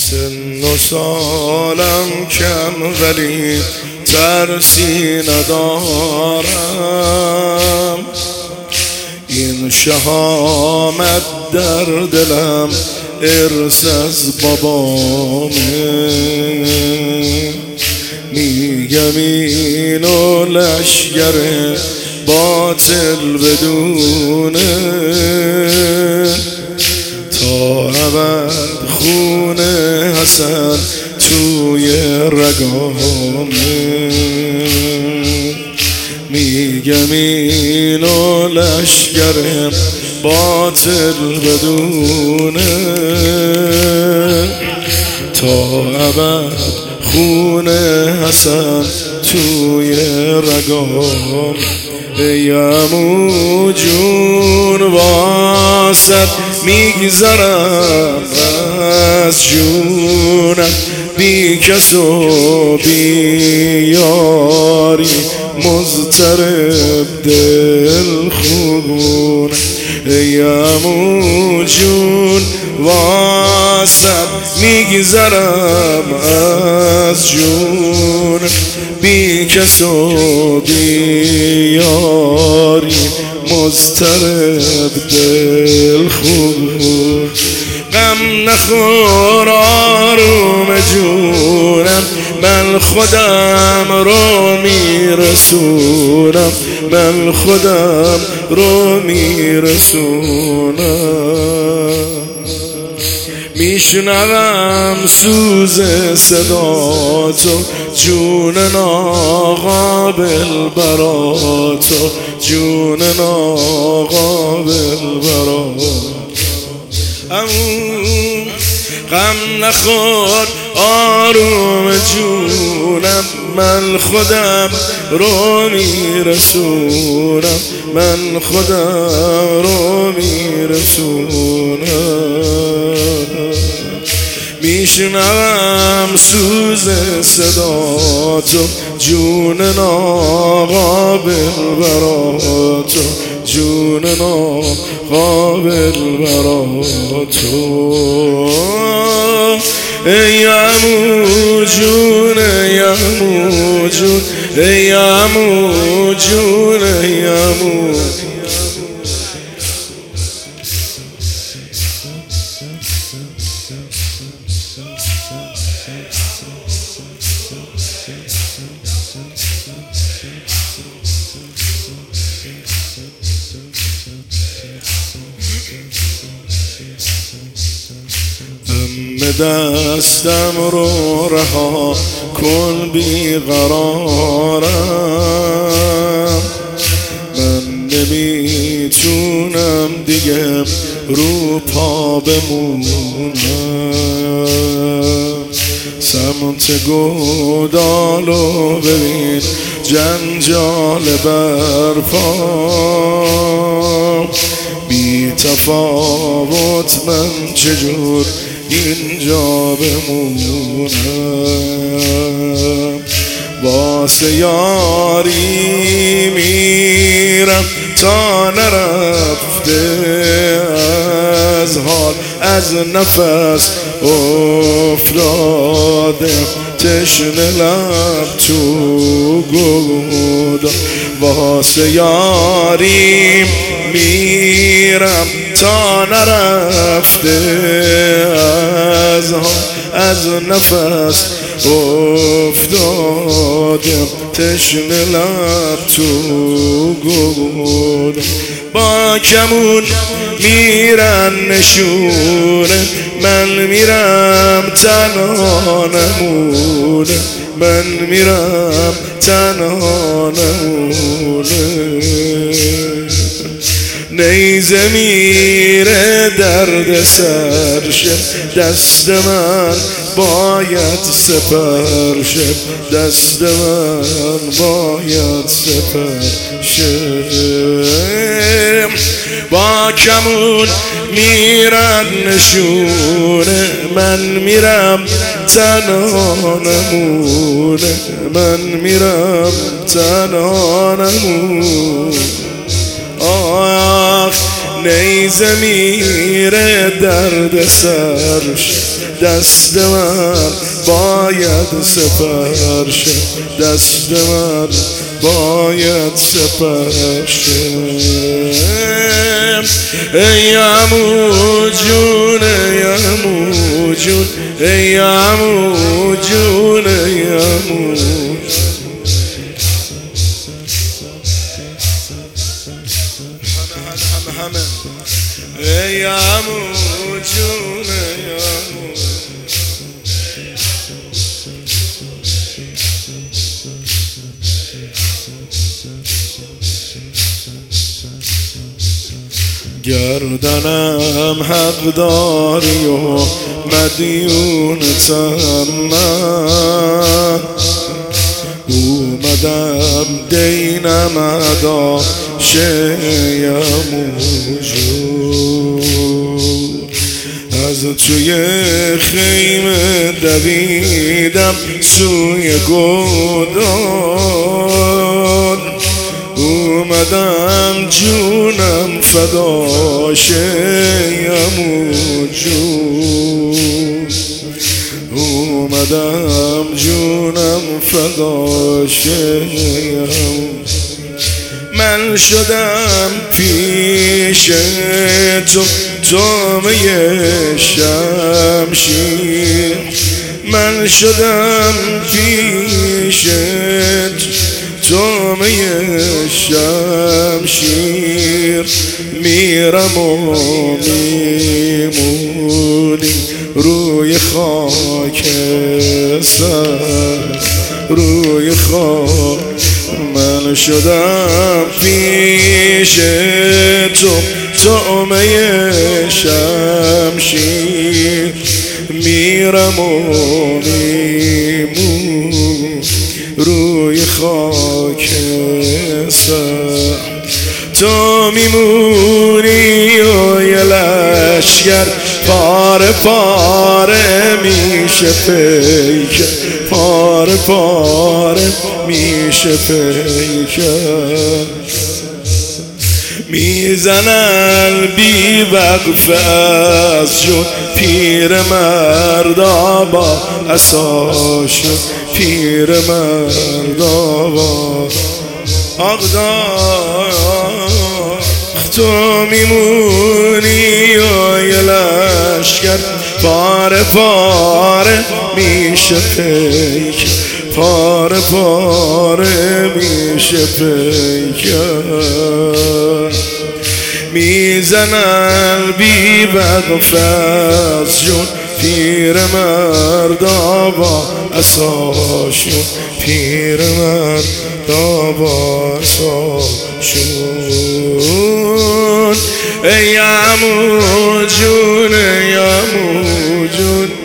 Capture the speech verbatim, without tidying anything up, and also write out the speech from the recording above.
سن و سالم کم ولی ترسی ندارم، این شهامت در دلم ارث از بابامه. میگم اینو لشگر باطل بدونه، تا ابد خون حسن توی رگامه. میگم اینو لشگر باطل بدونه، تا ابد خون حسن توی رگام. ای عمو جون واسد میگذرم از جونم، بی کس و بی یاری مضطرب دل خونم. ای عمو جون واسد میگذرم از جون، بی کس و بی یاری مضطرب دل خون. غم نخور آروم جونم، من خودم رو میرسونم، من خودم رو میرسونم. میشنوم سوز صدا تو جون ناقابل برا تو، جون ناقابل برا. غم نخور آروم جونم، من خودم رو میرسونم، من خودم رو میرسونم. میشنوم سوز صدا تو جون ناقابل برا تو، جون ناقابل برا تو. ای عمو جون، ای عمو جون، ای عمو جون، ای عمو. دستم رو رها کن بیقرارم، من نمیتونم دیگه رو پا بمونم. سمت گودالو ببین جنجال برپا، بی تفاوت من چجور اینجا بمونم. واسه یاری میرم تا نرفته از حال، از نفس افتاده تشنه لب تو گودا. واسه یاری میرم تا نرفته از حال، از نفس افتادم تشنه لب تو گودا. با کمون میرن نشونه، من میرم تنها نمونه، من میرم تنها نمونه. نیزه میره درد سرشه، دست من باید سپر شه، دست من باید سپر شه. با کمون میرن نشونه، من میرم تنها نمونه، من میرم تنها نمونه. آخ نیزه میره درد سرش دست من باید سپر شه دست من باید سپر شه ای عمو جون ای عمو جون ای عمو جون ای عمو ای عمو جون ای عمو گردنم حق داری و مدیونتم من اومدم دینم ادا شیم جون از توی خیمه دویدم سوی گودال اومدم جونم فدا شیم جون اومدم جونم فدا شیم من شدم پیش تو جامعه شمشیر من شدم پیش تو جامعه شمشیر میرم و میمونی روی خاک سر روی خاک من شدم پیش تو جامعه شمشیر میرم و میمون روی خاک سر تو میمونی و یه لشگر پاره پاره میشه پیکر پاره پاره میشه پیکر میزنن بی وقف از جون پیر مردا با عصاشون پیر مردا با آقدار تو میمونی و یه لشگر پاره پاره میشه پیکر پاره پاره میشه پیکر میزنن بی وقف از جون پیر مردا با عصاشون پیر مردا با عصاشون ای عمو جون ای عمو جون